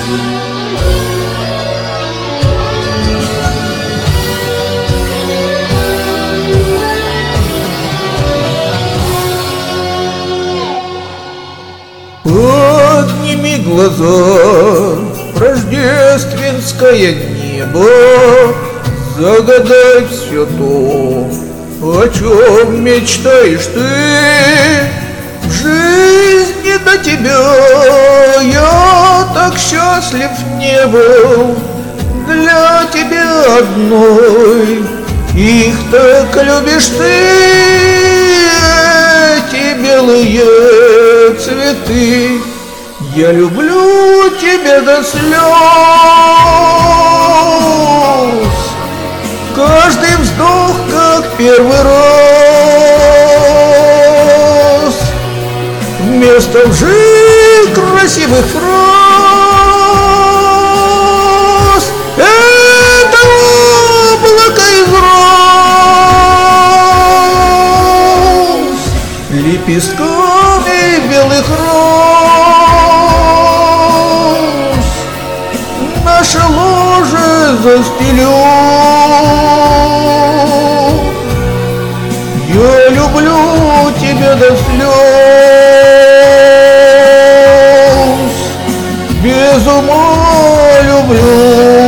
Подними глаза, рождественское небо, загадай все то, о чем мечтаешь ты. В жизни до тебя я так счастлив не был, для тебя одной их так любишь ты. Эти белые цветы, я люблю тебя до слез. Каждый вздох, как первый раз, вместо лжи красивых фраз. Это облако из роз, лепестками белых роз наше ложе застелю. Я люблю тебя до слез, без ума люблю.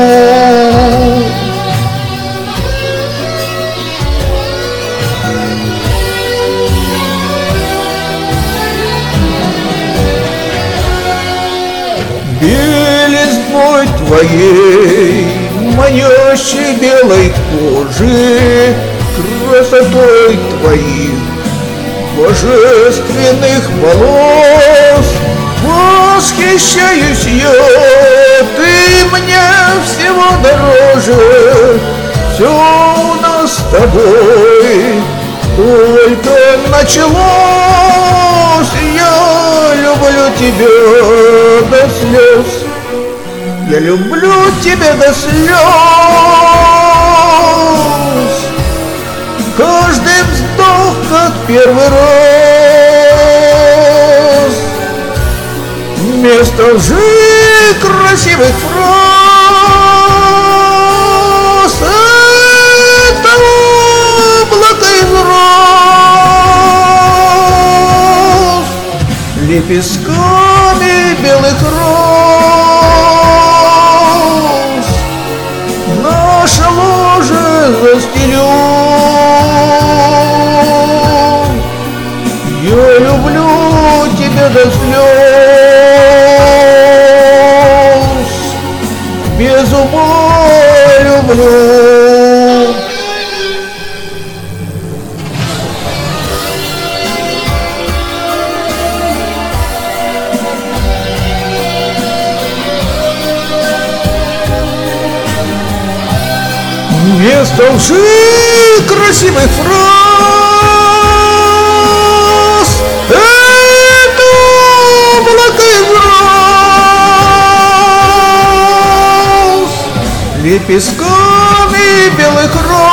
Белизной твоей, манящей белой кожи, красотой твоих божественных волос восхищаюсь я. Ты мне всего дороже, все у нас с тобой только началось. Я люблю тебя до слез, я люблю тебя до слез. Каждый вздох, как первый раз, вместо лжи красивых фраз. Это облако из роз, лепестками белых роз наше ложе застелю. Я люблю тебя до слез, без ума люблю. Вместо лжи красивых фраз, это облако из роз, лепестками белых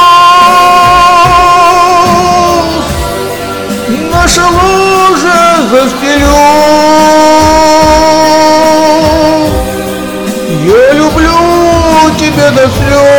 роз наше ложе застелю. Я люблю тебя до слез,